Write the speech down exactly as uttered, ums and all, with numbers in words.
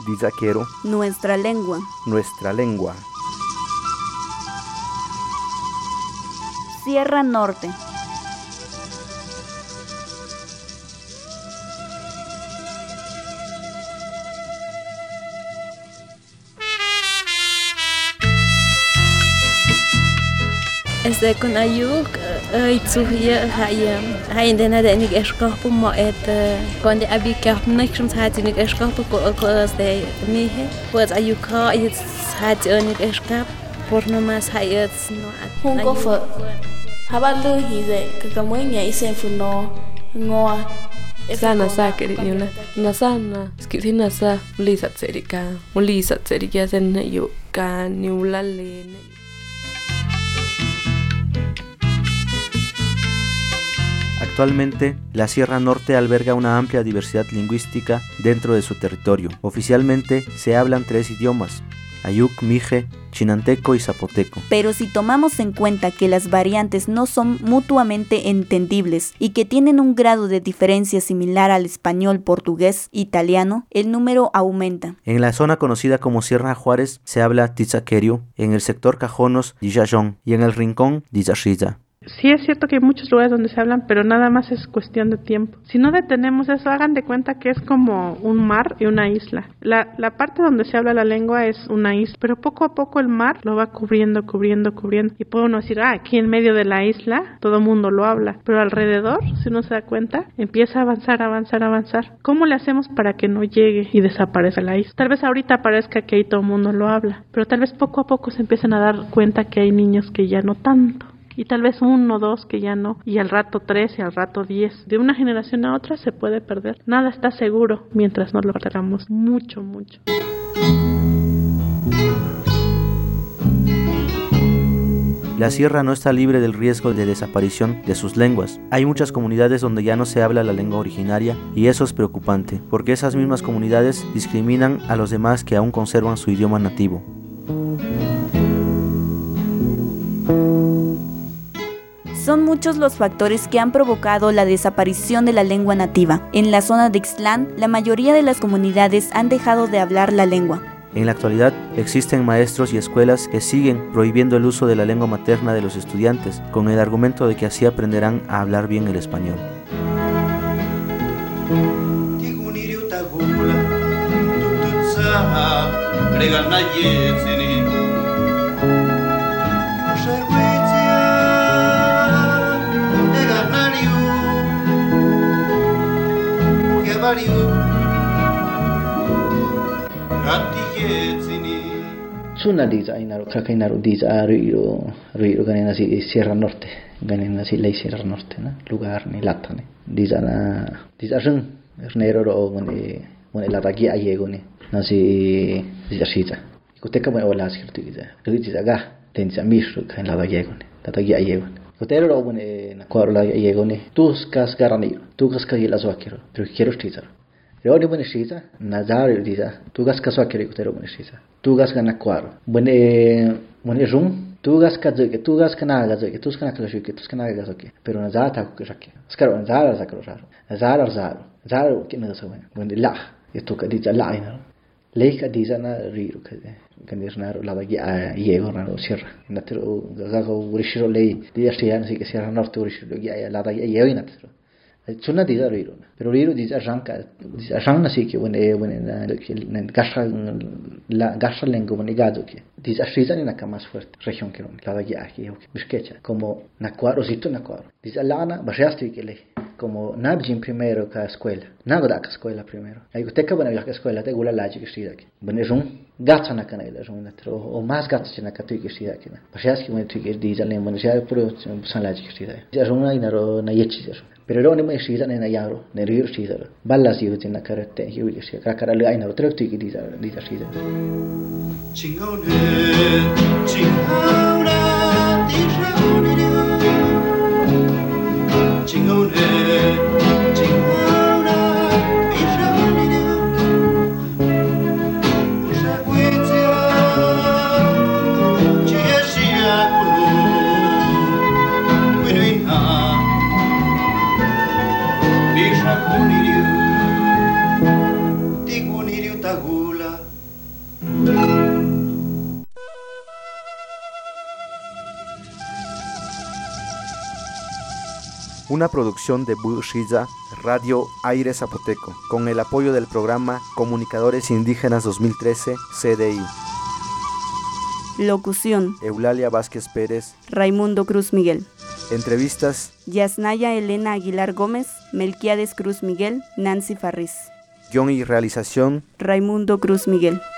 Dizaquero. Nuestra lengua. Nuestra lengua. Sierra Norte. Este con ayuk ay tsuhia hayam hay dena de nik escopo mo et con de abi kap nikrum hat nik escopo ko ko de nihe pues ayuka it hat nik escap por no más hayat no hungo fo habalu hize kakamunya isen funo ngoa sana sa kerinyula na sana skithina sa lisa tserika mulisa tserika sen yo ka niula le. Actualmente, la Sierra Norte alberga una amplia diversidad lingüística dentro de su territorio. Oficialmente se hablan tres idiomas: ayuk, mije, chinanteco y zapoteco. Pero si tomamos en cuenta que las variantes no son mutuamente entendibles y que tienen un grado de diferencia similar al español, portugués, italiano, el número aumenta. En la zona conocida como Sierra Juárez se habla tizaquerio, en el sector Cajonos, dizayón, y en el Rincón, dizashilla. Sí es cierto que hay muchos lugares donde se hablan, pero nada más es cuestión de tiempo. Si no detenemos eso, hagan de cuenta que es como un mar y una isla. La, la parte donde se habla la lengua es una isla, pero poco a poco el mar lo va cubriendo, cubriendo, cubriendo. Y puede uno decir, ah, aquí en medio de la isla todo el mundo lo habla, pero alrededor, si uno se da cuenta, empieza a avanzar, avanzar, avanzar. ¿Cómo le hacemos para que no llegue y desaparezca la isla? Tal vez ahorita parezca que ahí todo el mundo lo habla, pero tal vez poco a poco se empiezan a dar cuenta que hay niños que ya no tanto. Y tal vez uno o dos que ya no, y al rato tres y al rato diez. De una generación a otra se puede perder. Nada está seguro mientras no lo perdamos mucho, mucho. La sierra no está libre del riesgo de desaparición de sus lenguas. Hay muchas comunidades donde ya no se habla la lengua originaria y eso es preocupante, porque esas mismas comunidades discriminan a los demás que aún conservan su idioma nativo. Son muchos los factores que han provocado la desaparición de la lengua nativa. En la zona de Ixtlán, la mayoría de las comunidades han dejado de hablar la lengua. En la actualidad, existen maestros y escuelas que siguen prohibiendo el uso de la lengua materna de los estudiantes, con el argumento de que así aprenderán a hablar bien el español. Suna diza inaro kakainaro diza ruiro ruiro ganena si Sierra Norte ganena si lei Sierra Norte na lugar ni latane diza na diza rung nero ro mone mone latagi ayego ni na si diza shita kuteka mo wala skirtu diza diza ga tenza mishu kan latagi ayego ni latagi ayego kutero ro mone na kwaro la ayego ni tus kas garani tu kas ka yela zwakiro pero quiero shita Rodi bune shita nazar diza tu gas kaswa kiri kutero bune shita tu gas kana kwaro bune bune rum tu gas ka zoke tu gas kana ga zoke tu kana ka shuke tu kana ga zoke pero nazar ta ku shake skaro nazar za karo raro nazar zar zar ki na so bune la yetu ka diza la ina leika diza na riru ka kandir na la bagi a yego na sierra natero ga ga urishiro lei diza shian si que Sierra Norte urishiro ga la bagi yego ina natero Suna diza riro, pero riro diza ranka, diza rang nasi ki wone wone na na gasha la gasha lengo wone gado ki. Diza shiza ni naka más fuerte región que la bagi aquí yo bisquecha como na cuaro sito na cuaro. Diza lana bashasti que le como nabjin primero ka escuela. Nagda ka escuela primero. Ay uteka bana ka escuela te gula laji que shida ki. Bane rum gatsa na kana ila rum na tro o más gatsa na ka tu que shida ki na. Bashasti wone tu que diza le wone ja puro san laji que shida. Diza rum na ina ro na yechi diza. Pero lo único que na yaro, ne rir shida. Ballas yu tin na karate yu yu shi kakara le aina otro tu que diza diza shida. Chingone, chingona, diza Chingone, chingona, diza Usha guizia, chiashia kulu, winuina. Tikuniriu tagula una producción de Bushiza, Radio Aire Zapoteco, con el apoyo del programa Comunicadores Indígenas dos mil trece, C D I. Locución: Eulalia Vázquez Pérez, Raimundo Cruz Miguel. Entrevistas: Yasnaya Elena Aguilar Gómez, Melquiades Cruz Miguel, Nancy Farris. Guión y realización: Raimundo Cruz Miguel.